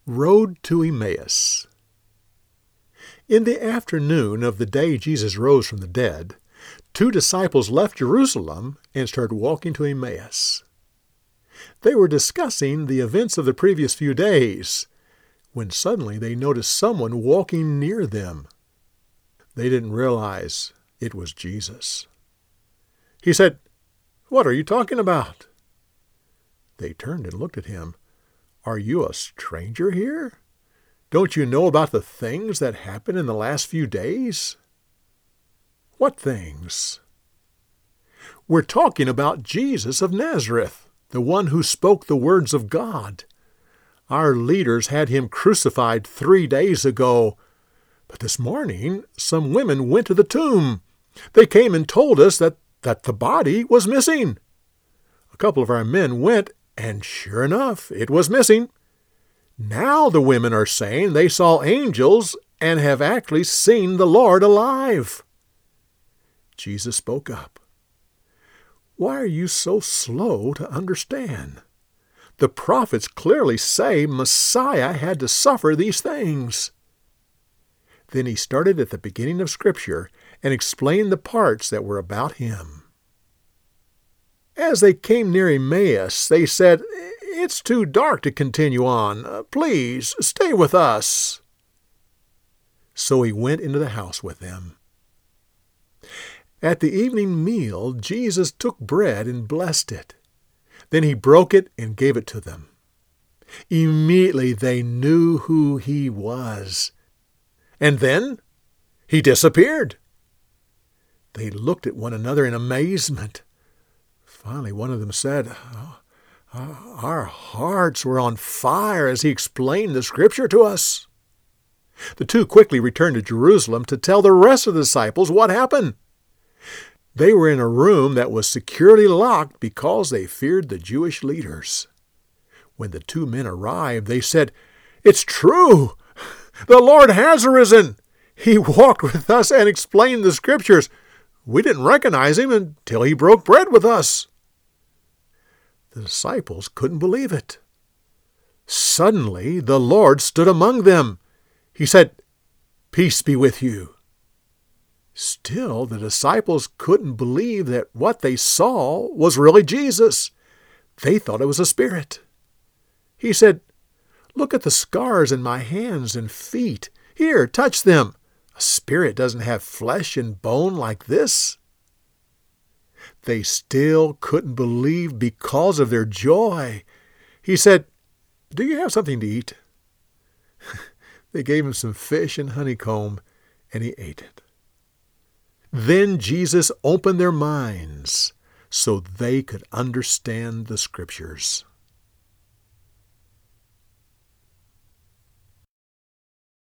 Road to Emmaus. In the afternoon of the day Jesus rose from the dead, 2 disciples left Jerusalem and started walking to Emmaus. They were discussing the events of the previous few days when suddenly they noticed someone walking near them. They didn't realize it was Jesus. He said, "What are you talking about?" They turned and looked at him. "Are you a stranger here? Don't you know about the things that happened in the last few days?" "What things?" "We're talking about Jesus of Nazareth, the one who spoke the words of God. Our leaders had him crucified 3 days ago, but this morning some women went to the tomb. They came and told us that the body was missing. A couple of our men went, and sure enough, it was missing. Now the women are saying they saw angels and have actually seen the Lord alive." Jesus spoke up. "Why are you so slow to understand? The prophets clearly say Messiah had to suffer these things." Then he started at the beginning of Scripture and explained the parts that were about him. As they came near Emmaus, they said, "It's too dark to continue on. Please, stay with us." So he went into the house with them. At the evening meal, Jesus took bread and blessed it. Then he broke it and gave it to them. Immediately they knew who he was. And then he disappeared. They looked at one another in amazement. Finally, one of them said, "Our hearts were on fire as he explained the Scripture to us." The 2 quickly returned to Jerusalem to tell the rest of the disciples what happened. They were in a room that was securely locked because they feared the Jewish leaders. When the 2 men arrived, they said, "It's true! The Lord has arisen! He walked with us and explained the Scriptures. We didn't recognize him until he broke bread with us." The disciples couldn't believe it. Suddenly, the Lord stood among them. He said, "Peace be with you." Still, the disciples couldn't believe that what they saw was really Jesus. They thought it was a spirit. He said, "Look at the scars in my hands and feet. Here, touch them. A spirit doesn't have flesh and bone like this." They still couldn't believe because of their joy. He said, "Do you have something to eat?" They gave him some fish and honeycomb, and he ate it. Then Jesus opened their minds so they could understand the Scriptures.